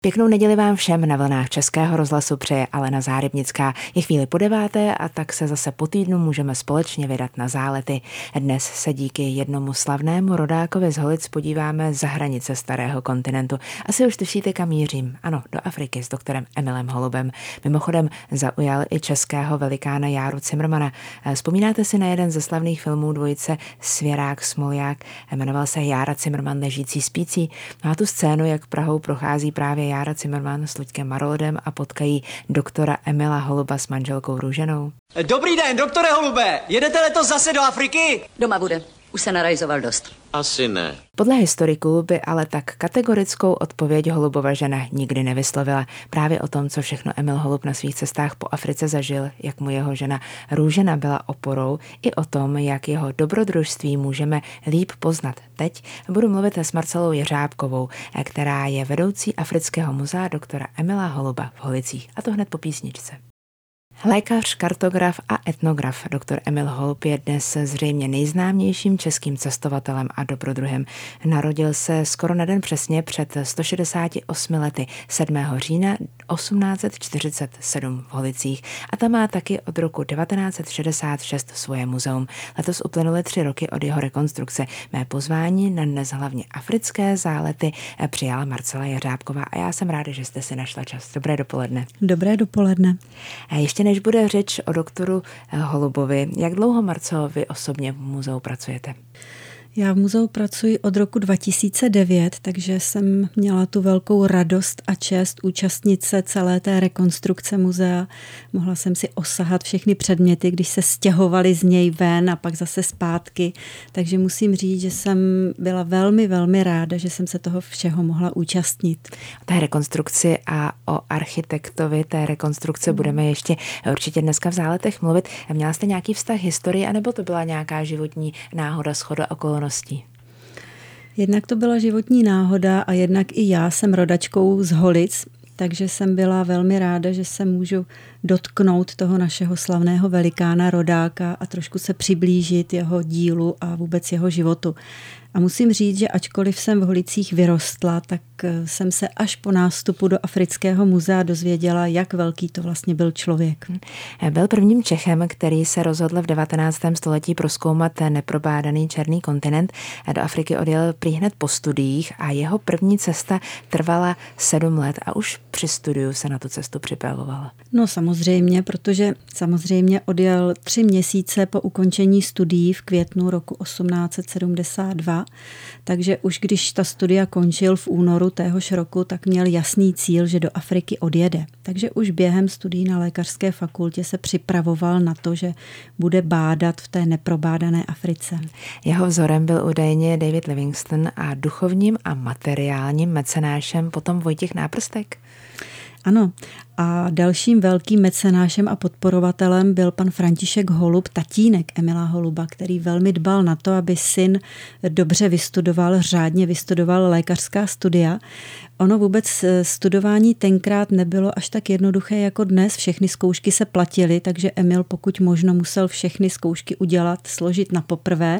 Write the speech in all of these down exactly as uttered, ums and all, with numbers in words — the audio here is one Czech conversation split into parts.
Pěknou neděli vám všem na vlnách Českého rozhlasu přeje Alena Zárybnická. Je chvíli po deváté a tak se zase po týdnu můžeme společně vydat na zálety. Dnes se díky jednomu slavnému rodákovi z Holic podíváme za hranice starého kontinentu. Asi už tušíte, kam mířím. Ano, do Afriky s doktorem Emilem Holubem. Mimochodem zaujal i českého velikána Járu Cimrmana. Vzpomínáte si na jeden ze slavných filmů dvojice Svěrák Smolják? Jmenoval se Jára Cimrman ležící spící. Má tu scénu, jak Prahou prochází právě Jára Cimrman s Luďkem Marolodem a potkají doktora Emila Holuba s manželkou Růženou. Dobrý den, doktore Holube, jedete letos zase do Afriky? Doma bude, už se narajzoval dost. Asi ne. Podle historiků by ale tak kategorickou odpověď Holubova žena nikdy nevyslovila. Právě o tom, co všechno Emil Holub na svých cestách po Africe zažil, jak mu jeho žena Růžena byla oporou, i o tom, jak jeho dobrodružství můžeme líp poznat. Teď budu mluvit s Marcelou Jeřábkovou, která je vedoucí Afrického muzea doktora Emila Holuba v Holicích. A to hned po písničce. Lékař, kartograf a etnograf doktor Emil Holub je dnes zřejmě nejznámějším českým cestovatelem a dobrodruhem. Narodil se skoro na den přesně před sto šedesáti osmi lety sedmého října osmnáct set čtyřicet sedm v Holicích a tam má taky od roku devatenáct set šedesát šest svoje muzeum. Letos uplynuly tři roky od jeho rekonstrukce. Mé pozvání na dnes hlavně africké zálety přijala Marcela Jeřábková a já jsem ráda, že jste si našla čas. Dobré dopoledne. Dobré dopoledne. A ještě než bude řeč o doktoru Holubovi, jak dlouho, Marco, vy osobně v muzeu pracujete? Já v muzeu pracuji od roku dva tisíce devět, takže jsem měla tu velkou radost a čest účastnit se celé té rekonstrukce muzea. Mohla jsem si osahat všechny předměty, když se stěhovaly z něj ven a pak zase zpátky. Takže musím říct, že jsem byla velmi, velmi ráda, že jsem se toho všeho mohla účastnit. O té rekonstrukci a o architektovi té rekonstrukce budeme ještě určitě dneska v záletech mluvit. Měla jste nějaký vztah historii, anebo to byla nějaká životní náhoda, shoda okolností? Jednak to byla životní náhoda a jednak i já jsem rodačkou z Holic, takže jsem byla velmi ráda, že se můžu dotknout toho našeho slavného velikána rodáka a trošku se přiblížit jeho dílu a vůbec jeho životu. A musím říct, že ačkoliv jsem v Holicích vyrostla, tak jsem se až po nástupu do Afrického muzea dozvěděla, jak velký to vlastně byl člověk. Byl prvním Čechem, který se rozhodl v devatenáctém století prozkoumat neprobádaný černý kontinent. Do Afriky odjel prý hned po studiích a jeho první cesta trvala sedm let a už při studiu se na tu cestu připravovala. No samozřejmě, protože samozřejmě odjel tři měsíce po ukončení studií v květnu roku osmnáct set sedmdesát dva, takže už když ta studia končil v únoru téhož roku, tak měl jasný cíl, že do Afriky odjede. Takže už během studií na lékařské fakultě se připravoval na to, že bude bádat v té neprobádané Africe. Jeho vzorem byl údajně David Livingstone a duchovním a materiálním mecenášem potom Vojtěch Náprstek. Ano, a dalším velkým mecenášem a podporovatelem byl pan František Holub, tatínek Emila Holuba, který velmi dbal na to, aby syn dobře vystudoval, řádně vystudoval lékařská studia. Ono vůbec studování tenkrát nebylo až tak jednoduché jako dnes. Všechny zkoušky se platily, takže Emil pokud možno musel všechny zkoušky udělat, složit na poprvé.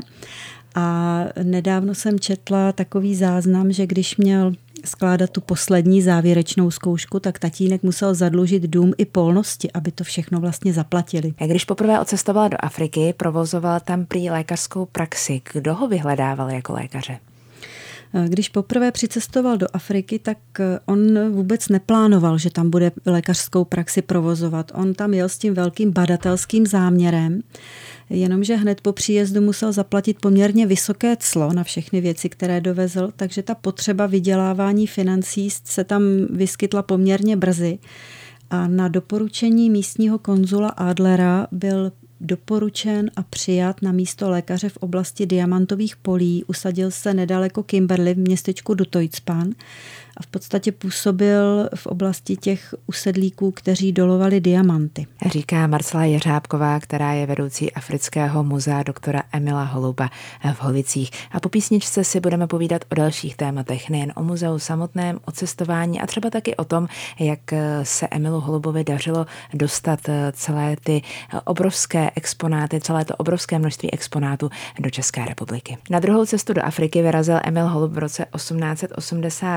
A nedávno jsem četla takový záznam, že když měl skládat tu poslední závěrečnou zkoušku, tak tatínek musel zadlužit dům i polnosti, aby to všechno vlastně zaplatili. A když poprvé odcestoval do Afriky, provozoval tam prý lékařskou praxi. Kdo ho vyhledával jako lékaře? Když poprvé přicestoval do Afriky, tak on vůbec neplánoval, že tam bude lékařskou praxi provozovat. On tam jel s tím velkým badatelským záměrem, jenomže hned po příjezdu musel zaplatit poměrně vysoké clo na všechny věci, které dovezl, takže ta potřeba vydělávání financí se tam vyskytla poměrně brzy. A na doporučení místního konzula Adlera byl doporučen a přijat na místo lékaře v oblasti diamantových polí. Usadil se nedaleko Kimberley v městečku Dutoitspan a v podstatě působil v oblasti těch usedlíků, kteří dolovali diamanty. Říká Marcela Jeřábková, která je vedoucí Afrického muzea doktora Emila Holuba v Holicích. A po písničce si budeme povídat o dalších tématech, nejen o muzeu samotném, o cestování a třeba taky o tom, jak se Emilu Holubovi dařilo dostat celé ty obrovské exponáty, celé to obrovské množství exponátů do České republiky. Na druhou cestu do Afriky vyrazil Emil Holub v roce osmnáct set osmdesát tři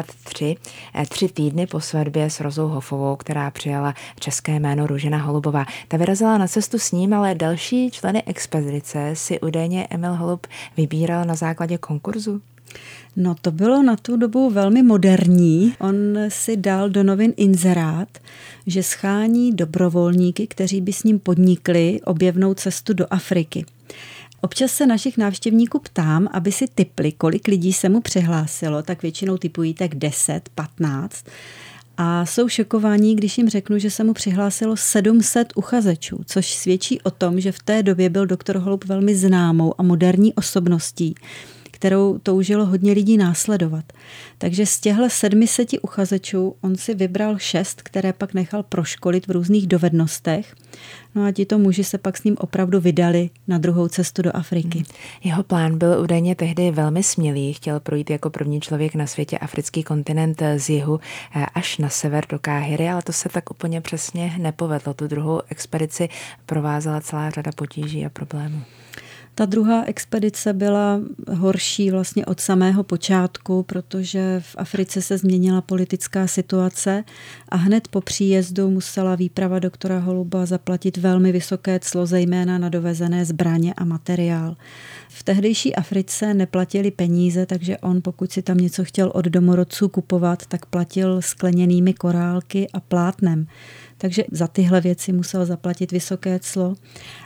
tři, tři týdny po svatbě s Rozou Hofovou, která přijala české jméno Růžena Holubová. Ta vyrazila na cestu s ním, ale další členy expedice si údajně Emil Holub vybíral na základě konkurzu. No to bylo na tu dobu velmi moderní. On si dal do novin inzerát, že schání dobrovolníky, kteří by s ním podnikli objevnou cestu do Afriky. Občas se našich návštěvníků ptám, aby si tipli, kolik lidí se mu přihlásilo, tak většinou tipují tak deset, patnáct. A jsou šokovaní, když jim řeknu, že se mu přihlásilo sedm set uchazečů, což svědčí o tom, že v té době byl doktor Holub velmi známou a moderní osobností, kterou toužilo hodně lidí následovat. Takže z těchto sedmiseti uchazečů on si vybral šest, které pak nechal proškolit v různých dovednostech. No a tito muži se pak s ním opravdu vydali na druhou cestu do Afriky. Jeho plán byl údajně tehdy velmi smělý. Chtěl projít jako první člověk na světě africký kontinent z jihu až na sever do Káhiry, ale to se tak úplně přesně nepovedlo. Tu druhou expedici provázela celá řada potíží a problémů. Ta druhá expedice byla horší vlastně od samého počátku, protože v Africe se změnila politická situace a hned po příjezdu musela výprava doktora Holuba zaplatit velmi vysoké clo, zejména na dovezené zbraně a materiál. V tehdejší Africe neplatili peníze, takže on, pokud si tam něco chtěl od domorodců kupovat, tak platil skleněnými korálky a plátnem. Takže za tyhle věci musel zaplatit vysoké clo.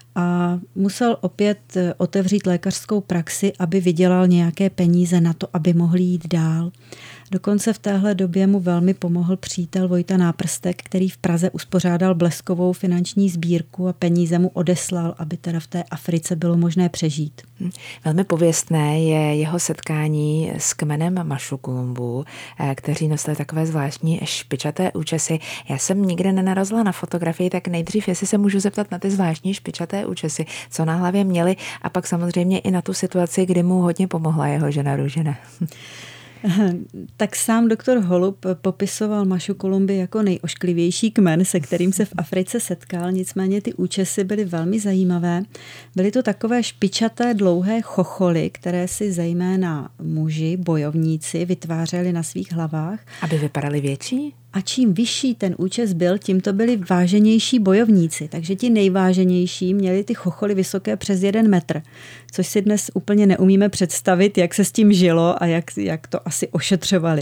A musel opět otevřít lékařskou praxi, aby vydělal nějaké peníze na to, aby mohl jít dál. Dokonce v téhle době mu velmi pomohl přítel Vojta Náprstek, který v Praze uspořádal bleskovou finanční sbírku a peníze mu odeslal, aby teda v té Africe bylo možné přežít. Velmi pověstné je jeho setkání s kmenem Mašukulumbů, kteří nosili takové zvláštní špičaté účesy. Já jsem nikde nenarazila na fotografii, tak nejdřív, jestli se můžu zeptat na ty zvláštní špičaté účesy, co na hlavě měli, a pak samozřejmě i na tu situaci, kdy mu hodně pomohla jeho žena Růžena. Tak sám doktor Holub popisoval Mašukulumby jako nejošklivější kmen, se kterým se v Africe setkal, nicméně ty účesy byly velmi zajímavé. Byly to takové špičaté dlouhé chocholy, které si zejména muži, bojovníci vytvářeli na svých hlavách. Aby vypadaly větší? A čím vyšší ten účes byl, tím to byli váženější bojovníci. Takže ti nejváženější měli ty chocholy vysoké přes jeden metr, což si dnes úplně neumíme představit, jak se s tím žilo a jak, jak to asi ošetřovali.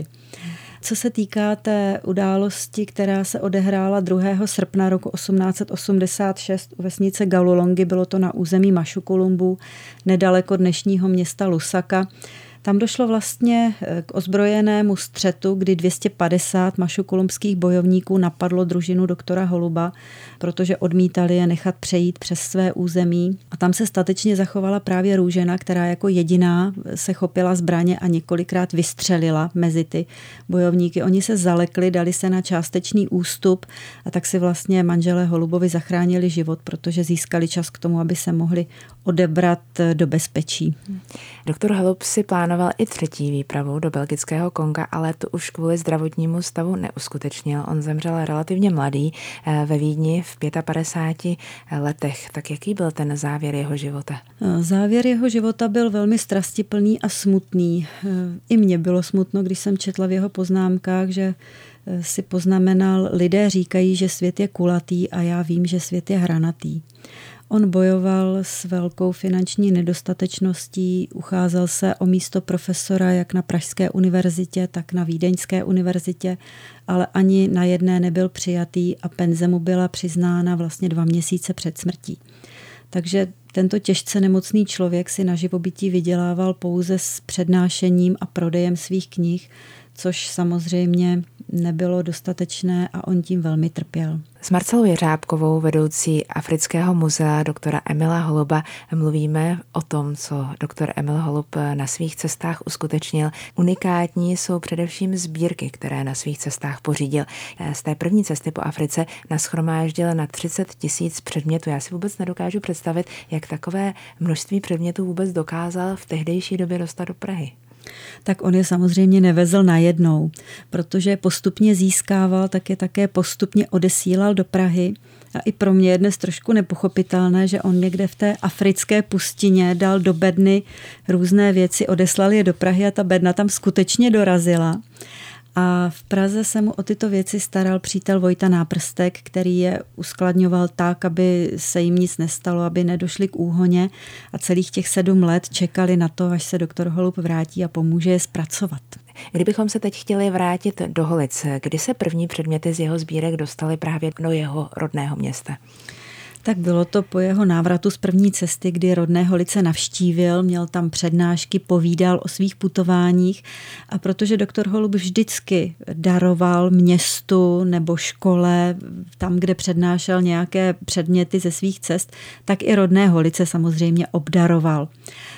Co se týká té události, která se odehrála druhého srpna roku osmnáct set osmdesát šest u vesnice Galulongy, bylo to na území Mašukulumbů, nedaleko dnešního města Lusaka. Tam došlo vlastně k ozbrojenému střetu, kdy dvě stě padesát mašukulumbských bojovníků napadlo družinu doktora Holuba, protože odmítali je nechat přejít přes své území. A tam se statečně zachovala právě Růžena, která jako jediná se chopila zbraně a několikrát vystřelila mezi ty bojovníky. Oni se zalekli, dali se na částečný ústup a tak si vlastně manželé Holubovi zachránili život, protože získali čas k tomu, aby se mohli odebrat do bezpečí. Doktor Holub si plánoval i třetí výpravu do belgického Konga, ale to už kvůli zdravotnímu stavu neuskutečnil. On zemřel relativně mladý ve Vídni v padesátých pěti letech. Tak jaký byl ten závěr jeho života? Závěr jeho života byl velmi strastiplný a smutný. I mně bylo smutno, když jsem četla v jeho poznámkách, že si poznamenal, lidé říkají, že svět je kulatý a já vím, že svět je hranatý. On bojoval s velkou finanční nedostatečností, ucházel se o místo profesora jak na Pražské univerzitě, tak na Vídeňské univerzitě, ale ani na jedné nebyl přijatý a penze mu byla přiznána vlastně dva měsíce před smrtí. Takže tento těžce nemocný člověk si na živobytí vydělával pouze s přednášením a prodejem svých knih, což samozřejmě nebylo dostatečné a on tím velmi trpěl. S Marcelou Jeřábkovou, vedoucí Afrického muzea doktora Emila Holuba, mluvíme o tom, co doktor Emil Holub na svých cestách uskutečnil. Unikátní jsou především sbírky, které na svých cestách pořídil. Z té první cesty po Africe nashromáždil na třicet tisíc předmětů. Já si vůbec nedokážu představit, jak takové množství předmětů vůbec dokázal v tehdejší době dostat do Prahy. Tak on je samozřejmě nevezl najednou, protože postupně získával, tak je také postupně odesílal do Prahy. A i pro mě je dnes trošku nepochopitelné, že on někde v té africké pustině dal do bedny různé věci, odeslal je do Prahy a ta bedna tam skutečně dorazila. A v Praze se mu o tyto věci staral přítel Vojta Náprstek, který je uskladňoval tak, aby se jim nic nestalo, aby nedošli k úhoně a celých těch sedm let čekali na to, až se doktor Holub vrátí a pomůže je zpracovat. Kdybychom se teď chtěli vrátit do Holic, kdy se první předměty z jeho sbírek dostaly právě do jeho rodného města? Tak bylo to po jeho návratu z první cesty, kdy rodné Holice navštívil, měl tam přednášky, povídal o svých putováních a protože doktor Holub vždycky daroval městu nebo škole, tam, kde přednášel nějaké předměty ze svých cest, tak i rodné Holice samozřejmě obdaroval.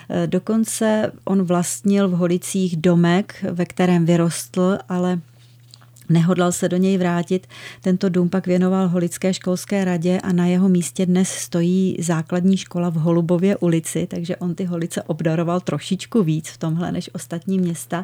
Dokonce on vlastnil v Holicích domek, ve kterém vyrostl, ale nehodlal se do něj vrátit. Tento dům pak věnoval Holické školské radě a na jeho místě dnes stojí základní škola v Holubově ulici, takže on ty Holice obdaroval trošičku víc v tomhle než ostatní města.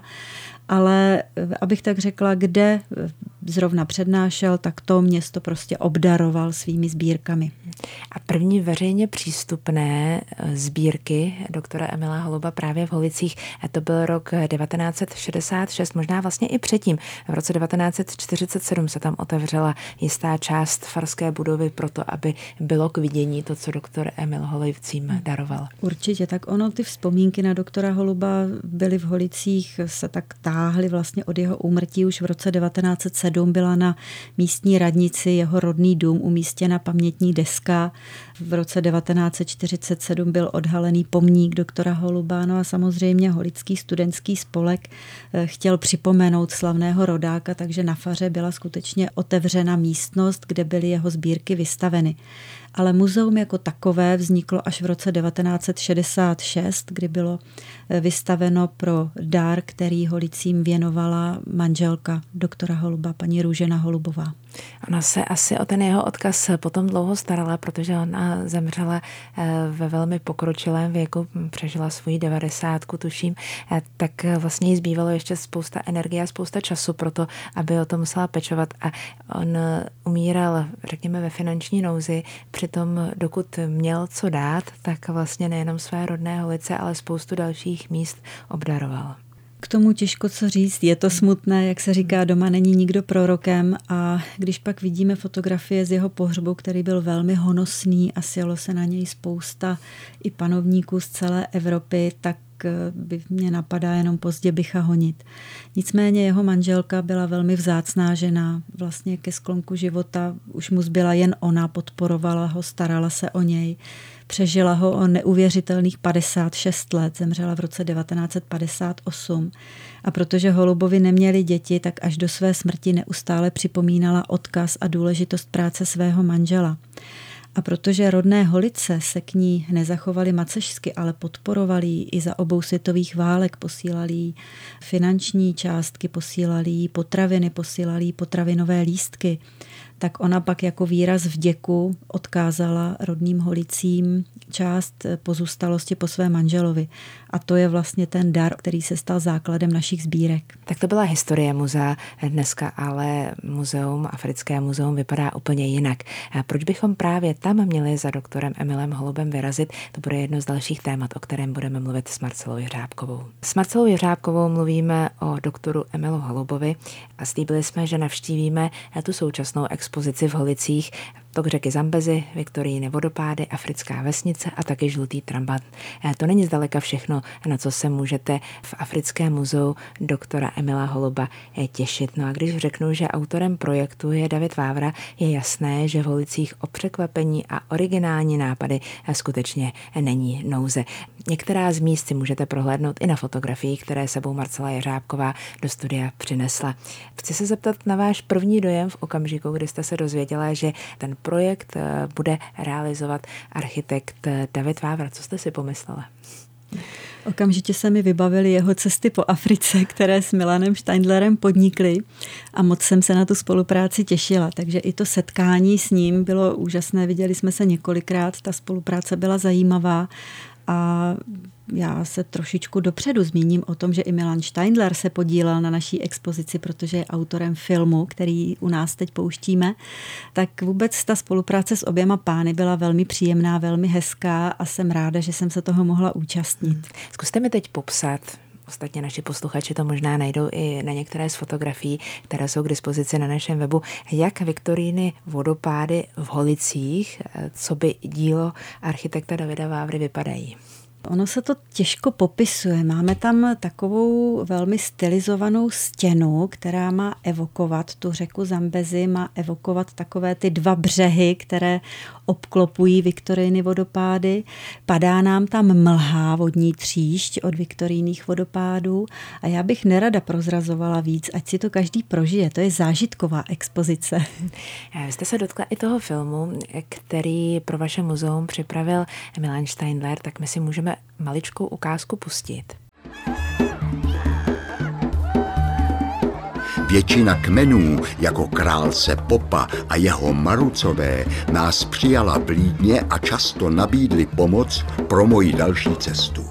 Ale abych tak řekla, kde zrovna přednášel, tak to město prostě obdaroval svými sbírkami. A první veřejně přístupné sbírky doktora Emila Holuba právě v Holicích, to byl rok devatenáct set šedesát šest, možná vlastně i předtím. V roce devatenáct set čtyřicet sedm se tam otevřela jistá část farské budovy proto, aby bylo k vidění to, co doktor Emil Holubcím daroval. Určitě, tak ono, ty vzpomínky na doktora Holuba byly v Holicích, se tak táhly vlastně od jeho úmrtí. Už v roce devatenáct set sedm byla na místní radnici jeho rodný dům umístěna pamětní deska. V roce devatenáct set čtyřicet sedm byl odhalený pomník doktora Holuba. No a samozřejmě Holický studentský spolek chtěl připomenout slavného rodáka, takže na faře byla skutečně otevřena místnost, kde byly jeho sbírky vystaveny. Ale muzeum jako takové vzniklo až v roce devatenáct set šedesát šest, kdy bylo vystaveno pro dar, který Holicím věnovala manželka doktora Holuba, paní Růžena Holubová. Ona se asi o ten jeho odkaz potom dlouho starala, protože ona zemřela ve velmi pokročilém věku, přežila svoji devadesátku, tuším, tak vlastně jí zbývalo ještě spousta energie a spousta času pro to, aby o to musela pečovat a on umíral, řekněme, ve finanční nouzi, přitom dokud měl co dát, tak vlastně nejenom své rodné Holice, ale spoustu dalších míst obdaroval. K tomu těžko co říct, je to smutné, jak se říká, doma není nikdo prorokem a když pak vidíme fotografie z jeho pohřbu, který byl velmi honosný a sjelo se na něj spousta i panovníků z celé Evropy, tak by mě napadá jenom pozdě bycha honit. Nicméně jeho manželka byla velmi vzácná žena, vlastně ke sklonku života už mu zbyla jen ona, podporovala ho, starala se o něj. Přežila ho o neuvěřitelných padesát šest let, zemřela v roce devatenáct set padesát osm. A protože Holubovi neměli děti, tak až do své smrti neustále připomínala odkaz a důležitost práce svého manžela. A protože rodné Holice se k ní nezachovaly macešsky, ale podporovali ji i za obou světových válek, posílali jí finanční částky, posílali jí potraviny, posílali jí potravinové lístky, tak ona pak jako výraz vděku odkázala rodným Holicím část pozůstalosti po svém manželovi. A to je vlastně ten dar, který se stal základem našich sbírek. Tak to byla historie muzea. Dneska ale muzeum, Africké muzeum vypadá úplně jinak. A proč bychom právě tam měli za doktorem Emilem Holubem vyrazit? To bude jedno z dalších témat, o kterém budeme mluvit s Marcelou Jeřábkovou. S Marcelou Jeřábkovou mluvíme o doktoru Emilu Holubovi a slíbili jsme, že navštívíme tu současnou expozici v Holicích, tok řeky Zambezi, Viktorijiny vodopády, Africká vesnice a taky žlutý trambat. To není zdaleka všechno, na co se můžete v Africkém muzeu doktora Emila Holuba těšit. No a když řeknu, že autorem projektu je David Vávra, je jasné, že v Holicích o překvapení a originální nápady skutečně není nouze. Některá z míst si můžete prohlédnout i na fotografiích, které sebou Marcela Jeřábková do studia přinesla. Chci se zeptat na váš první dojem v okamžiku, kdy jste se dozvěděla, že ten projekt bude realizovat architekt David Vávra. Co jste si pomyslela? Okamžitě se mi vybavily jeho cesty po Africe, které s Milanem Steindlerem podnikly a moc jsem se na tu spolupráci těšila. Takže i to setkání s ním bylo úžasné. Viděli jsme se několikrát, ta spolupráce byla zajímavá a já se trošičku dopředu zmíním o tom, že i Milan Steindler se podílel na naší expozici, protože je autorem filmu, který u nás teď pouštíme. Tak vůbec ta spolupráce s oběma pány byla velmi příjemná, velmi hezká a jsem ráda, že jsem se toho mohla účastnit. Zkuste mi teď popsat, Ostatně naši posluchači to možná najdou i na některé z fotografií, které jsou k dispozici na našem webu. Jak Viktoríny vodopády v Holicích, co by dílo architekta Davida Vávry, vypadají? Ono se to těžko popisuje. Máme tam takovou velmi stylizovanou stěnu, která má evokovat tu řeku Zambezi, má evokovat takové ty dva břehy, které obklopují Viktorijny vodopády. Padá nám tam mlha, vodní tříšť od Viktorijných vodopádů a já bych nerada prozrazovala víc, ať si to každý prožije. To je zážitková expozice. Vy jste se dotkla i toho filmu, který pro vaše muzeum připravil Milan Steindler, tak my si můžeme maličkou ukázku pustit. Většina kmenů, jako král Sepopa a jeho Marucové, nás přijala vlídně a často nabídli pomoc pro moji další cestu.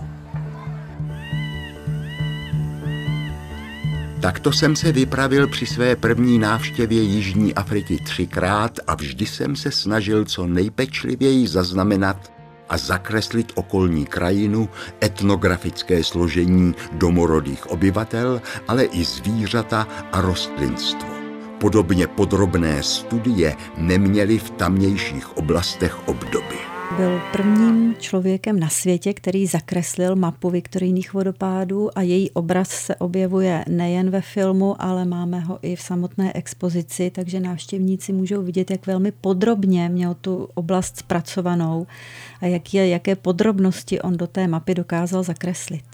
Takto jsem se vypravil při své první návštěvě Jižní Afriky třikrát a vždy jsem se snažil co nejpečlivěji zaznamenat a zakreslit okolní krajinu, etnografické složení domorodých obyvatel, ale i zvířata a rostlinstvo. Podobně podrobné studie neměly v tamnějších oblastech obdoby. Byl prvním člověkem na světě, který zakreslil mapu Viktorijných vodopádů a její obraz se objevuje nejen ve filmu, ale máme ho i v samotné expozici, takže návštěvníci můžou vidět, jak velmi podrobně měl tu oblast zpracovanou a jak je, jaké podrobnosti on do té mapy dokázal zakreslit.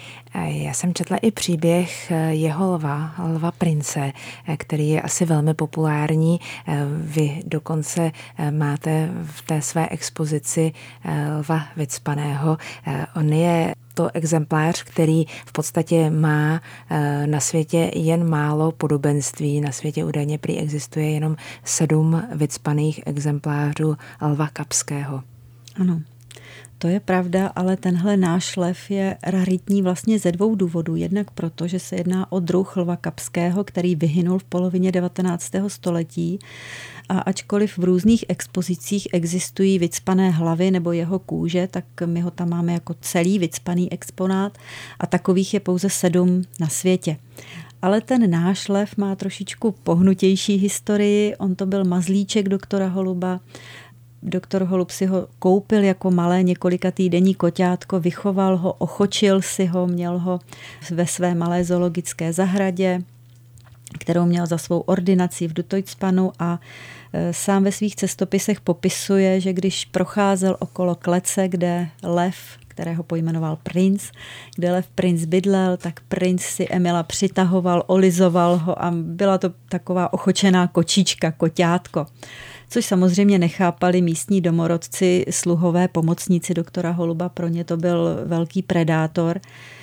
Já jsem četla i příběh jeho lva, lva Prince, který je asi velmi populární. Vy dokonce máte v té své expozici lva vycpaného. On je to exemplář, který v podstatě má na světě jen málo podobenství. Na světě údajně prý existuje jenom sedm vycpaných exemplářů lva kapského. Ano. To je pravda, ale tenhle náš lev je raritní vlastně ze dvou důvodů. Jednak proto, že se jedná o druh lva kapského, který vyhynul v polovině devatenáctého století. A ačkoliv v různých expozicích existují vycpané hlavy nebo jeho kůže, tak my ho tam máme jako celý vycpaný exponát a takových je pouze sedm na světě. Ale ten náš lev má trošičku pohnutější historii. On to byl mazlíček doktora Holuba. Doktor Holub si ho koupil jako malé několikatýdenní koťátko, vychoval ho, ochočil si ho, měl ho ve své malé zoologické zahradě, kterou měl za svou ordinací v Dutojcpanu a sám ve svých cestopisech popisuje, že když procházel okolo klece, kde lev, kterého pojmenoval Princ, kde lev Princ bydlel, tak Princ si Emila přitahoval, olizoval ho a byla to taková ochočená kočička, koťátko. Což samozřejmě nechápali místní domorodci, sluhové, pomocníci doktora Holuba, pro ně to byl velký predátor.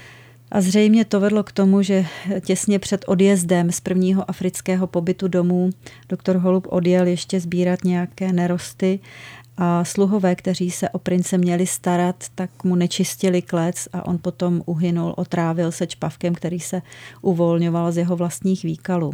A zřejmě to vedlo k tomu, že těsně před odjezdem z prvního afrického pobytu domů doktor Holub odjel ještě sbírat nějaké nerosty a sluhové, kteří se o prince měli starat, tak mu nečistili klec a on potom uhynul, otrávil se čpavkem, který se uvolňoval z jeho vlastních výkalů.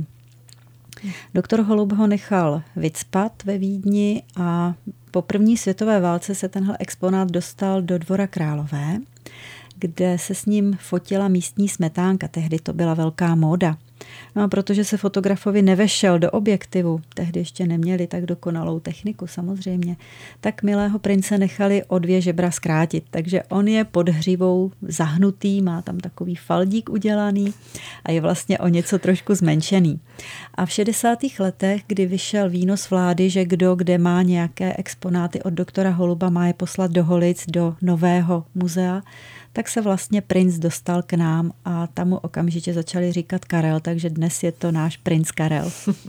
Doktor Holub ho nechal vycpat ve Vídni a po první světové válce se tenhle exponát dostal do Dvora Králové, kde se s ním fotila místní smetánka. Tehdy to byla velká móda. No a protože se fotografovi nevešel do objektivu, tehdy ještě neměli tak dokonalou techniku samozřejmě, tak milého prince nechali o dvě žebra zkrátit. Takže on je pod hřivou zahnutý, má tam takový faldík udělaný a je vlastně o něco trošku zmenšený. A v šedesátých letech, kdy vyšel výnos vlády, že kdo kde má nějaké exponáty od doktora Holuba, má je poslat do Holic, do nového muzea, tak se vlastně princ dostal k nám a tam mu okamžitě začali říkat Karel, takže dnes je to náš princ Karel.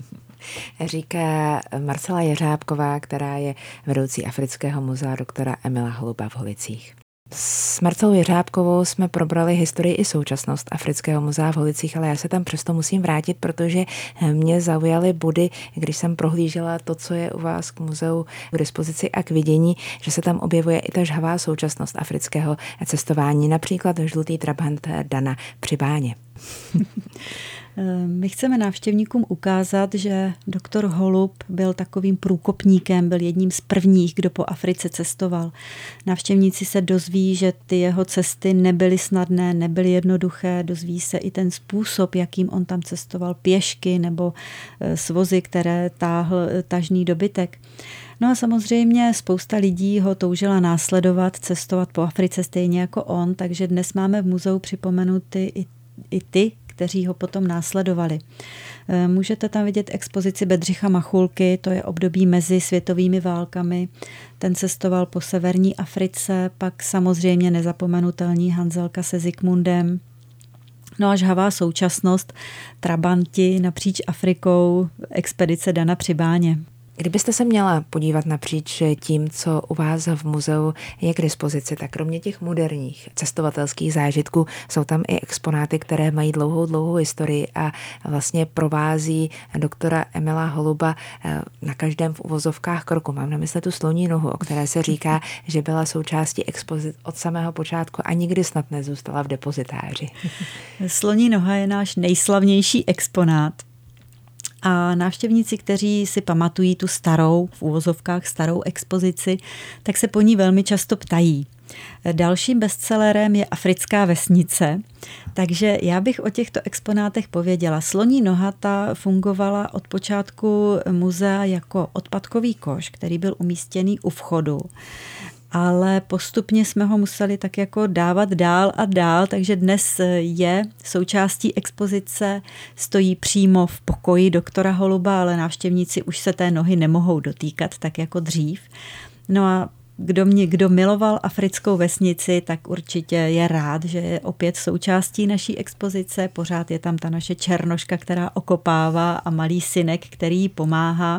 Říká Marcela Jeřábková, která je vedoucí Afrického muzea doktora Emila Holuba v Holicích. S Marcelou Jeřábkovou jsme probrali historii i současnost Afrického muzea v Holicích, ale já se tam přesto musím vrátit, protože mě zaujaly body, když jsem prohlížela to, co je u vás k muzeu k dispozici a k vidění, že se tam objevuje i ta žhavá současnost afrického cestování, například žlutý trabant Dana při Báně. My chceme návštěvníkům ukázat, že doktor Holub byl takovým průkopníkem, byl jedním z prvních, kdo po Africe cestoval. Návštěvníci se dozví, že ty jeho cesty nebyly snadné, nebyly jednoduché, dozví se i ten způsob, jakým on tam cestoval, pěšky nebo s vozy, které táhl tažný dobytek. No a samozřejmě spousta lidí ho toužila následovat, cestovat po Africe stejně jako on, takže dnes máme v muzeu připomenuty i, i ty, kteří ho potom následovali. Můžete tam vidět expozici Bedřicha Machulky, to je období mezi světovými válkami. Ten cestoval po severní Africe, pak samozřejmě nezapomenutelný Hanzelka se Zikmundem. No a žhavá současnost, trabanti napříč Afrikou, expedice Dana Přibáně. Kdybyste se měla podívat napříč tím, co u vás v muzeu je k dispozici, tak kromě těch moderních cestovatelských zážitků jsou tam i exponáty, které mají dlouhou, dlouhou historii a vlastně provází doktora Emila Holuba na každém v uvozovkách kroku. Mám na mysli tu sloní nohu, o které se říká, že byla součástí expozit od samého počátku a nikdy snad nezůstala v depozitáři. Sloní noha je náš nejslavnější exponát. A návštěvníci, kteří si pamatují tu starou, v úvozovkách starou expozici, tak se po ní velmi často ptají. Dalším bestsellerem je Africká vesnice, takže já bych o těchto exponátech pověděla. Sloní noha ta fungovala od počátku muzea jako odpadkový koš, který byl umístěný u vchodu. Ale postupně jsme ho museli tak jako dávat dál a dál, takže dnes je součástí expozice, stojí přímo v pokoji doktora Holuba, ale návštěvníci už se té nohy nemohou dotýkat tak jako dřív. No a kdo, mě, kdo miloval africkou vesnici, tak určitě je rád, že je opět součástí naší expozice. Pořád je tam ta naše černoška, která okopává a malý synek, který jí pomáhá.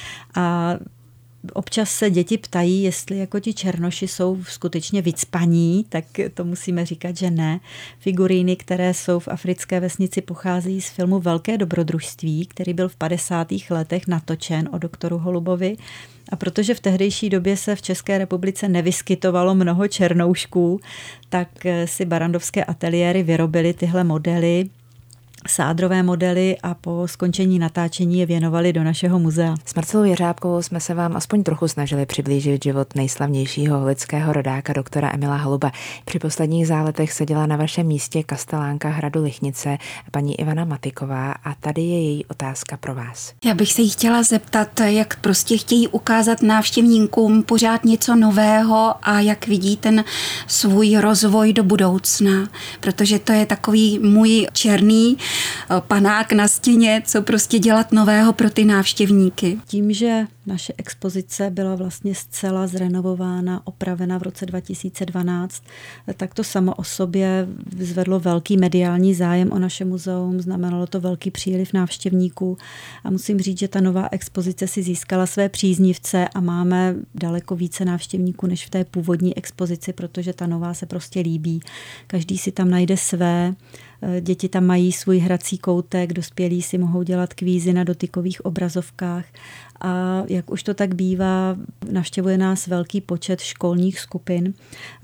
A občas se děti ptají, jestli jako ti černoši jsou skutečně vycpaní, tak to musíme říkat, že ne. Figuríny, které jsou v africké vesnici, pochází z filmu Velké dobrodružství, který byl v padesátých letech natočen o doktoru Holubovi. A protože v tehdejší době se v České republice nevyskytovalo mnoho černoušků, tak si barandovské ateliéry vyrobily tyhle modely, sádrové modely a po skončení natáčení je věnovali do našeho muzea. S Marcelou Jeřábkovou jsme se vám aspoň trochu snažili přiblížit život nejslavnějšího lidského rodáka doktora Emila Holuba. Při posledních záletech seděla na vašem místě kastelánka hradu Lichnice, paní Ivana Matiková, a tady je její otázka pro vás. Já bych se jí chtěla zeptat, jak prostě chtějí ukázat návštěvníkům pořád něco nového a jak vidí ten svůj rozvoj do budoucna, protože to je takový můj černý panák na stěně, co prostě dělat nového pro ty návštěvníky. Tím, že naše expozice byla vlastně zcela zrenovována, opravena v roce dva tisíce dvanáct, tak to samo o sobě zvedlo velký mediální zájem o naše muzeum, znamenalo to velký příliv návštěvníků a musím říct, že ta nová expozice si získala své příznivce a máme daleko více návštěvníků než v té původní expozici, protože ta nová se prostě líbí. Každý si tam najde své. Děti tam mají svůj hrací koutek, dospělí si mohou dělat kvízy na dotykových obrazovkách a jak už to tak bývá, navštěvuje nás velký počet školních skupin,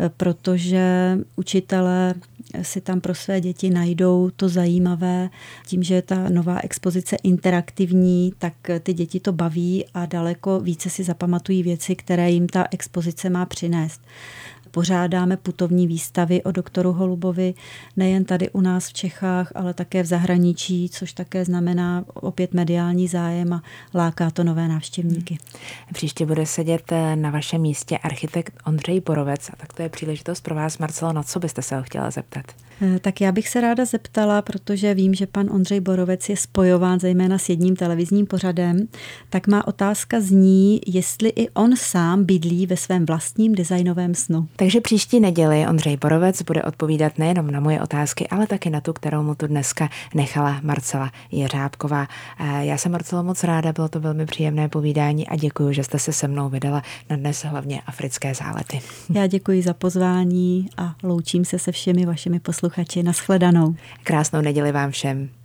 protože učitelé si tam pro své děti najdou to zajímavé. Tím, že je ta nová expozice interaktivní, tak ty děti to baví a daleko více si zapamatují věci, které jim ta expozice má přinést. Pořádáme putovní výstavy o doktoru Holubovi nejen tady u nás v Čechách, ale také v zahraničí, což také znamená opět mediální zájem a láká to nové návštěvníky. Příště bude sedět na vašem místě architekt Ondřej Borovec, a tak to je příležitost pro vás, Marcelo, na co byste se ho chtěla zeptat? Tak já bych se ráda zeptala, protože vím, že pan Ondřej Borovec je spojován zejména s jedním televizním pořadem, tak má otázka zní, jestli i on sám bydlí ve svém vlastním designovém snu. Takže příští neděli Ondřej Borovec bude odpovídat nejenom na moje otázky, ale taky na tu, kterou mu tu dneska nechala Marcela Jeřábková. Já jsem, Marcelo, moc ráda, bylo to velmi příjemné povídání a děkuji, že jste se se mnou vydala na dnes hlavně africké zálety. Já děkuji za pozvání a loučím se se všemi vašimi posluchači. Nashledanou. Krásnou neděli vám všem.